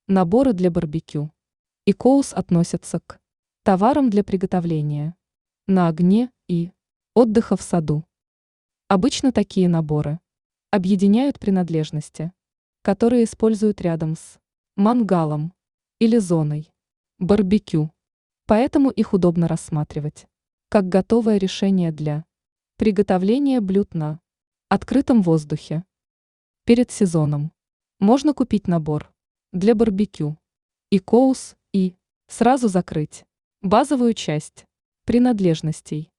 Наборы для барбекю. Икоус относятся к товарам для приготовления на огне и отдыха в саду. Обычно такие наборы объединяют принадлежности, которые используют рядом с мангалом или зоной барбекю. Поэтому их удобно рассматривать как готовое решение для приготовления блюд на открытом воздухе. Перед сезоном можно купить набор для барбекю и коус и сразу закрыть базовую часть принадлежностей.